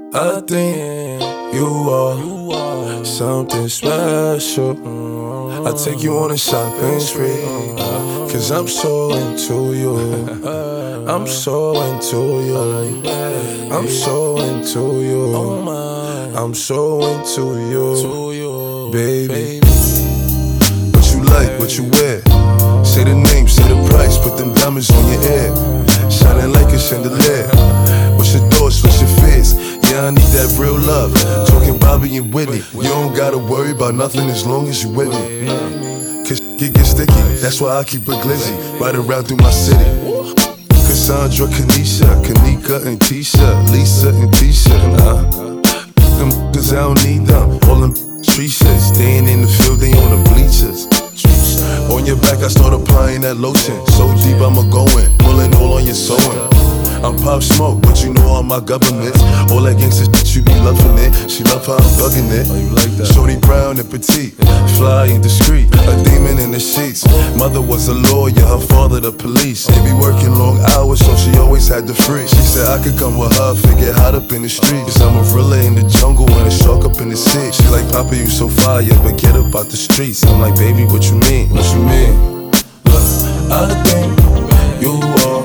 I think you are something special. I take you on a shopping spree, cause I'm so into you. I'm so into you. I'm so into you. I'm so into you, baby. What you like, what you wear? Say the name, say the price, put them diamonds on your ear, shining like a chandelier. What's your thoughts, what's your fears? Yeah, I need that real love. Talking Bobby and Whitney. You don't gotta worry about nothing as long as you with me. Cause it gets sticky, that's why I keep a glizzy right around through my city. Cassandra, Kanisha, Kanika and Tisha, Lisa and Tisha. Them cause I don't need them. All them street shit, staying in the field, they on the bleachers. On your back, I start applying that lotion. So deep, I'ma go in, pulling all on your sewing. I'm Pop Smoke, but you know all my governments. All that gangsta shit, you be loving it. She love how I'm bugging it. Oh, you like that? Shorty brown and petite, fly and discreet, a demon in the sheets. Mother was a lawyer, her father the police. They be working long hours, so she always had the free. She said I could come with her, figure hot up in the streets. Cause I'm a gorilla in the jungle and a shark up in the sea. She like, Papa, you so fire, but get up out the streets. I'm like, baby, what you mean? What you mean? Look, I think you are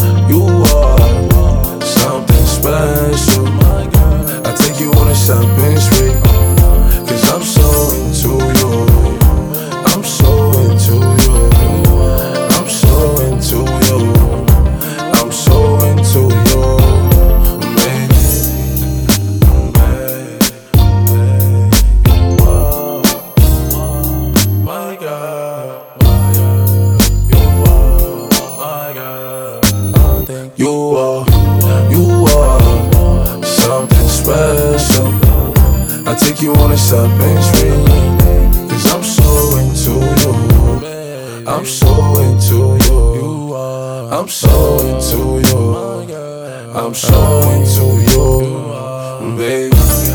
something special. I take you on a shopping spree, cause I'm so into you. I'm so into you. I'm so into you. I'm so into you, baby. My God, you are something special. I take you on a shopping spree, cause I'm so into you. I'm so into you. I'm so into you. I'm so into you, baby.